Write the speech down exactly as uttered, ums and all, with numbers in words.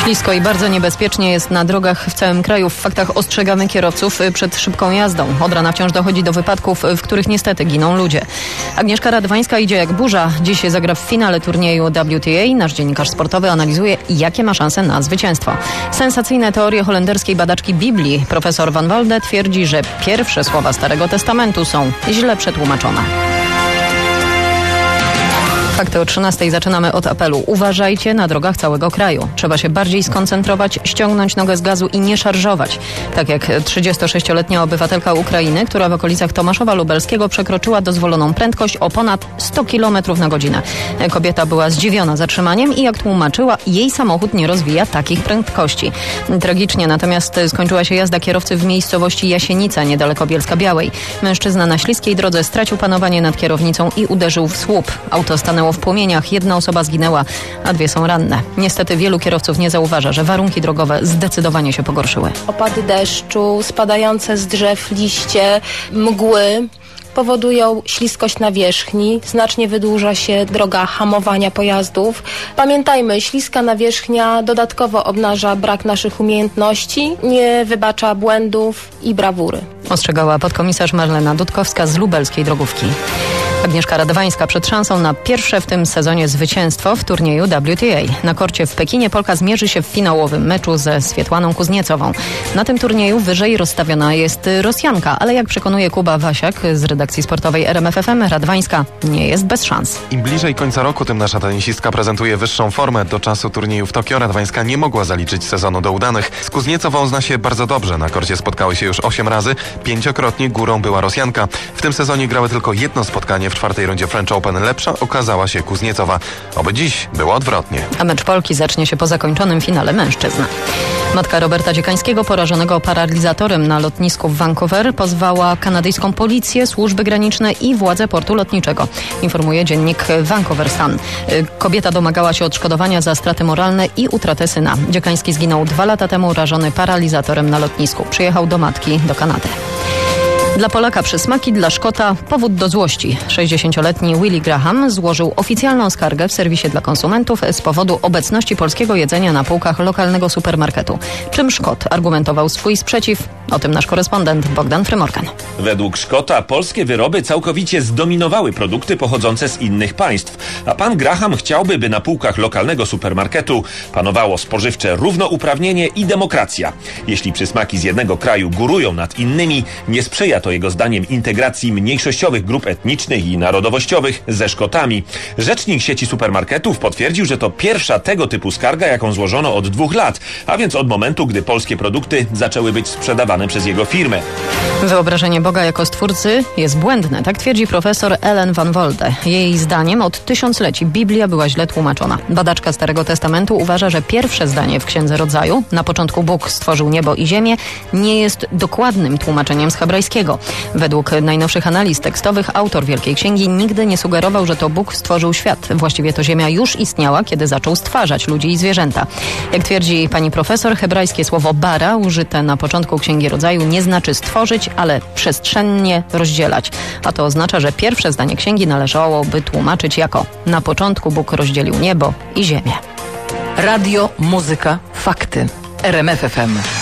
Ślisko i bardzo niebezpiecznie jest na drogach w całym kraju. W faktach ostrzegamy kierowców przed szybką jazdą. Od rana wciąż dochodzi do wypadków, w których niestety giną ludzie. Agnieszka Radwańska idzie jak burza. Dziś zagra w finale turnieju W T A. Nasz dziennikarz sportowy analizuje, jakie ma szanse na zwycięstwo. Sensacyjne teorie holenderskiej badaczki Biblii. Profesor Van Wolde twierdzi, że pierwsze słowa Starego Testamentu są źle przetłumaczone. Fakty o trzynastej zaczynamy od apelu. Uważajcie na drogach całego kraju. Trzeba się bardziej skoncentrować, ściągnąć nogę z gazu i nie szarżować. Tak jak trzydziestosześcioletnia obywatelka Ukrainy, która w okolicach Tomaszowa Lubelskiego przekroczyła dozwoloną prędkość o ponad sto kilometrów na godzinę. Kobieta była zdziwiona zatrzymaniem i jak tłumaczyła, jej samochód nie rozwija takich prędkości. Tragicznie natomiast skończyła się jazda kierowcy w miejscowości Jasienica, niedaleko Bielska-Białej. Mężczyzna na śliskiej drodze stracił panowanie nad kierownicą i uderzył w słup. Auto stanęło w płomieniach, jedna osoba zginęła, a dwie są ranne. Niestety wielu kierowców nie zauważa, że warunki drogowe zdecydowanie się pogorszyły. Opady deszczu, spadające z drzew liście, mgły powodują śliskość nawierzchni, znacznie wydłuża się droga hamowania pojazdów. Pamiętajmy, śliska nawierzchnia dodatkowo obnaża brak naszych umiejętności, nie wybacza błędów i brawury. Ostrzegała podkomisarz Marlena Dudkowska z lubelskiej drogówki. Agnieszka Radwańska przed szansą na pierwsze w tym sezonie zwycięstwo w turnieju W T A. Na korcie w Pekinie Polka zmierzy się w finałowym meczu ze Swietłaną Kuzniecową. Na tym turnieju wyżej rozstawiona jest Rosjanka, ale jak przekonuje Kuba Wasiak z redakcji sportowej R M F F M, Radwańska nie jest bez szans. Im bliżej końca roku, tym nasza tenisistka prezentuje wyższą formę. Do czasu turnieju w Tokio Radwańska nie mogła zaliczyć sezonu do udanych. Z Kuzniecową zna się bardzo dobrze. Na korcie spotkały się już osiem razy. Pięciokrotnie górą była Rosjanka. W tym sezonie grały tylko jedno spotkanie. W czwartej rundzie French Open lepsza okazała się Kuzniecowa. Oby dziś było odwrotnie. A mecz Polki zacznie się po zakończonym finale mężczyzn. Matka Roberta Dziekańskiego, porażonego paralizatorem na lotnisku w Vancouver, pozwała kanadyjską policję, służby graniczne i władze portu lotniczego. Informuje dziennik Vancouver Sun. Kobieta domagała się odszkodowania za straty moralne i utratę syna. Dziekański zginął dwa lata temu rażony paralizatorem na lotnisku. Przyjechał do matki do Kanady. Dla Polaka przysmaki, dla Szkota powód do złości. sześćdziesięcioletni Willie Graham złożył oficjalną skargę w serwisie dla konsumentów z powodu obecności polskiego jedzenia na półkach lokalnego supermarketu. Czym Szkot argumentował swój sprzeciw? O tym nasz korespondent Bogdan Frymorgan. Według Szkota polskie wyroby całkowicie zdominowały produkty pochodzące z innych państw, a pan Graham chciałby, by na półkach lokalnego supermarketu panowało spożywcze równouprawnienie i demokracja. Jeśli przysmaki z jednego kraju górują nad innymi, nie sprzyja to jego zdaniem integracji mniejszościowych grup etnicznych i narodowościowych ze Szkotami. Rzecznik sieci supermarketów potwierdził, że to pierwsza tego typu skarga, jaką złożono od dwóch lat, a więc od momentu, gdy polskie produkty zaczęły być sprzedawane przez jego firmę. Wyobrażenie Boga jako stwórcy jest błędne, tak twierdzi profesor Ellen Van Wolde. Jej zdaniem od tysiącleci Biblia była źle tłumaczona. Badaczka Starego Testamentu uważa, że pierwsze zdanie w Księdze Rodzaju, na początku Bóg stworzył niebo i ziemię, nie jest dokładnym tłumaczeniem z hebrajskiego. Według najnowszych analiz tekstowych autor Wielkiej Księgi nigdy nie sugerował, że to Bóg stworzył świat. Właściwie to ziemia już istniała, kiedy zaczął stwarzać ludzi i zwierzęta. Jak twierdzi pani profesor, hebrajskie słowo bara, użyte na początku Księgi Rodzaju, nie znaczy stworzyć, ale przestrzennie rozdzielać. A to oznacza, że pierwsze zdanie Księgi należałoby tłumaczyć jako: na początku Bóg rozdzielił niebo i ziemię. Radio, muzyka, fakty. R M F F M.